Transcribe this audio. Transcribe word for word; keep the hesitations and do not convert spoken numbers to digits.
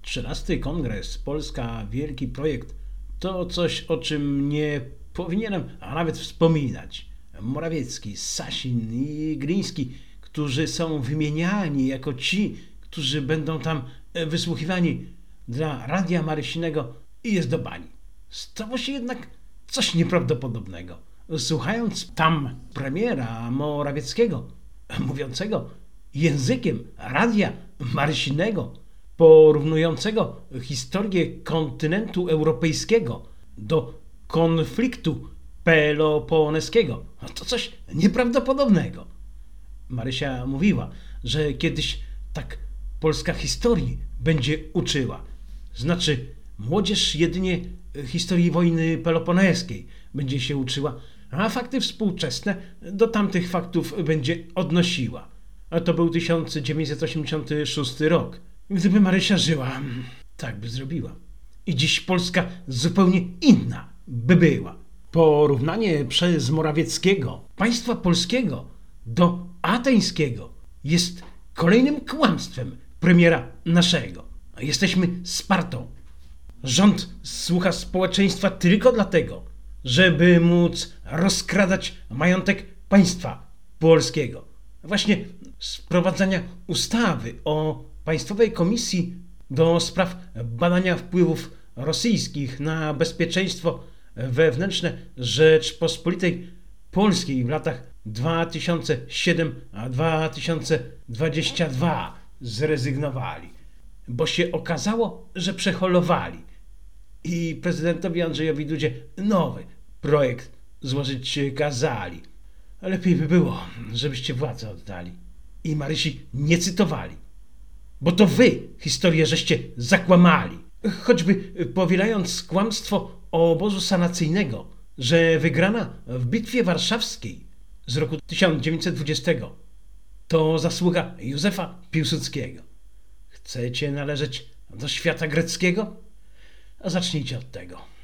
trzynasty Kongres Polska Wielki Projekt to coś, o czym nie powinienem a nawet wspominać. Morawiecki, Sasin i Gliński, którzy są wymieniani jako ci, którzy będą tam wysłuchiwani dla Radia Marysinego, i jest do bani. Stało się jednak coś nieprawdopodobnego. Słuchając tam premiera Morawieckiego, mówiącego językiem Radia Marysinego, porównującego historię kontynentu europejskiego do konfliktu peloponeskiego, to coś nieprawdopodobnego. Marysia mówiła, że kiedyś tak Polska historii będzie uczyła. Znaczy, młodzież jedynie historii wojny peloponeskiej będzie się uczyła, a fakty współczesne do tamtych faktów będzie odnosiła. A to był tysiąc dziewięćset osiemdziesiąty szósty rok. Gdyby Marysia żyła, tak by zrobiła. I dziś Polska zupełnie inna by była. Porównanie przez Morawieckiego państwa polskiego do ateńskiego jest kolejnym kłamstwem premiera naszego. Jesteśmy Spartą. Rząd słucha społeczeństwa tylko dlatego, żeby móc rozkradać majątek państwa polskiego. Właśnie z wprowadzania ustawy o Państwowej Komisji do spraw badania wpływów rosyjskich na bezpieczeństwo wewnętrzne Rzeczpospolitej Polskiej w latach dwa tysiące siódmy a dwa tysiące dwudziesty drugi zrezygnowali, bo się okazało, że przeholowali i prezydentowi Andrzejowi Dudzie nowy projekt złożyć kazali. Lepiej by było, żebyście władzę oddali i Marysi nie cytowali, bo to wy historię żeście zakłamali. Choćby powielając kłamstwo obozu sanacyjnego, że wygrana w Bitwie Warszawskiej z roku tysiąc dziewięćset dwudziestego to zasługa Józefa Piłsudskiego. Chcecie należeć do świata greckiego? A zacznijcie od tego.